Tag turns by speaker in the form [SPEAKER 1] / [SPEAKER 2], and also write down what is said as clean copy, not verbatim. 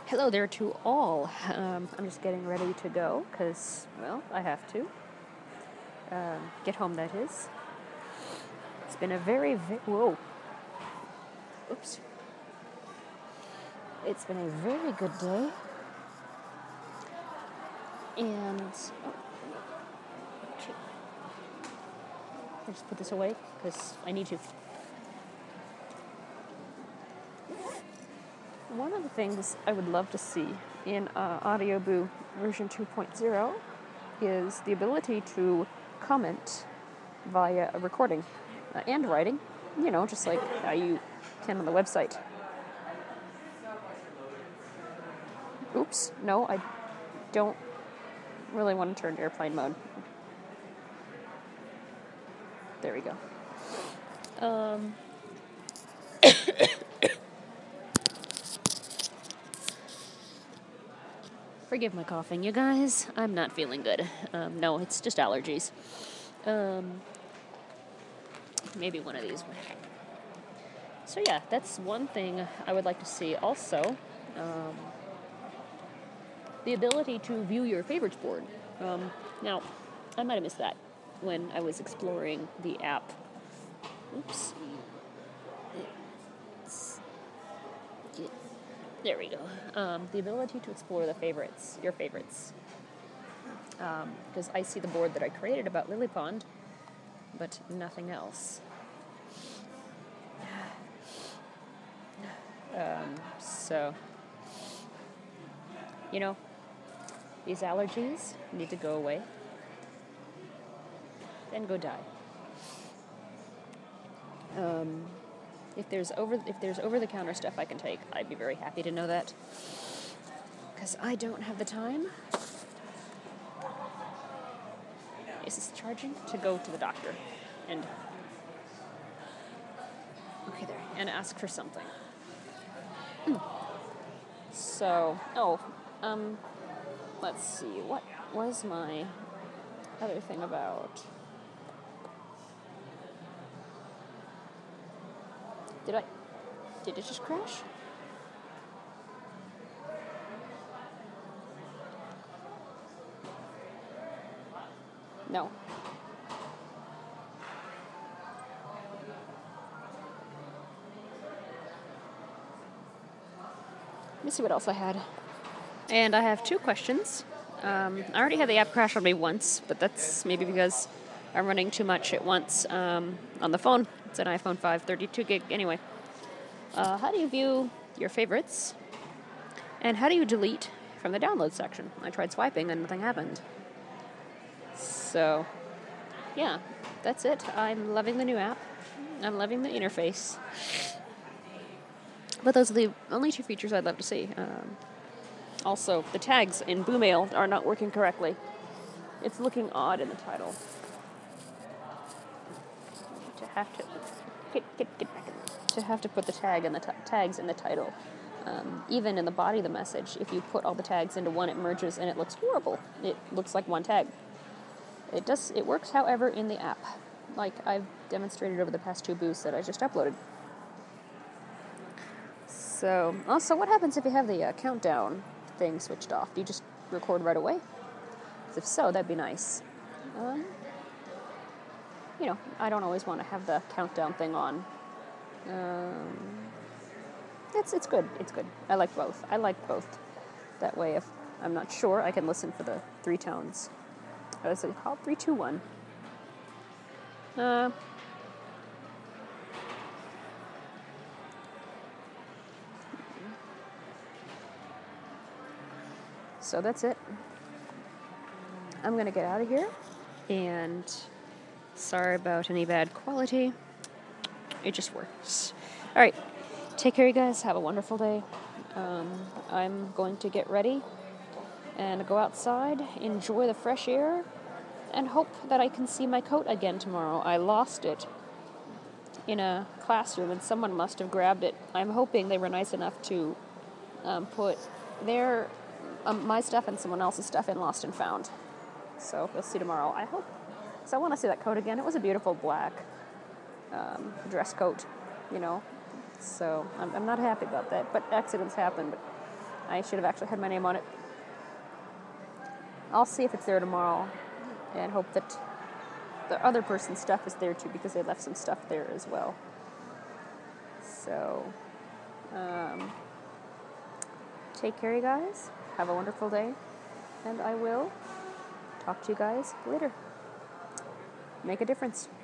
[SPEAKER 1] Hello there to all. I'm just getting ready to go because, well, I have to. Get home, that is. It's been a whoa. Oops. It's been a very good day. And, I just put this away because I need to. One of the things I would love to see in AudioBoo version 2.0 is the ability to comment via a recording and writing, just like how you can on the website. Oops, no, I don't really want to turn to airplane mode. There we go. Forgive my coughing, you guys. I'm not feeling good. No, it's just allergies. Maybe one of these. So yeah, that's one thing I would like to see. Also, the ability to view your favorites board. Now, I might have missed that when I was exploring the app. Oops. There we go. The ability to explore your favorites. Because I see the board that I created about Lily Pond, but nothing else. So, these allergies need to go away. Then go die. If there's over-the-counter stuff I can take, I'd be very happy to know that. Because I don't have the time. Is this charging? To go to the doctor. And ask for something. So, let's see. What was my other thing about? Did it just crash? No. Let me see what else I had. And I have two questions. I already had the app crash on me once, but that's maybe because I'm running too much at once on the phone. It's an iPhone 5, 32 gig anyway. How do you view your favorites? And how do you delete from the download section? I tried swiping and nothing happened. So, yeah, that's it. I'm loving the new app. I'm loving the interface. But those are the only two features I'd love to see. Also, the tags in Boomail are not working correctly. It's looking odd in the title. To have to put the tag and the tags in the title. Even in the body of the message, if you put all the tags into one, it merges and it looks horrible. It looks like one tag. It works, however, in the app, like I've demonstrated over the past two boosts that I just uploaded. So, also, what happens if you have the countdown thing switched off? Do you just record right away? If so, that'd be nice. I don't always want to have the countdown thing on. It's good. It's good. I like both. That way, if I'm not sure, I can listen for the three tones. What is it called? 3, 2, 1. So that's it. I'm going to get out of here. And sorry about any bad quality. It just works. All right. Take care, you guys. Have a wonderful day. I'm going to get ready and go outside, enjoy the fresh air, and hope that I can see my coat again tomorrow. I lost it in a classroom, and someone must have grabbed it. I'm hoping they were nice enough to put my stuff and someone else's stuff in Lost and Found. So we'll see tomorrow, I hope. So I want to see that coat again. It was a beautiful black dress coat, So I'm not happy about that. But accidents happen. But I should have actually had my name on it. I'll see if it's there tomorrow and hope that the other person's stuff is there too, because they left some stuff there as well. So, take care, you guys. Have a wonderful day. And I will talk to you guys later. Make a difference.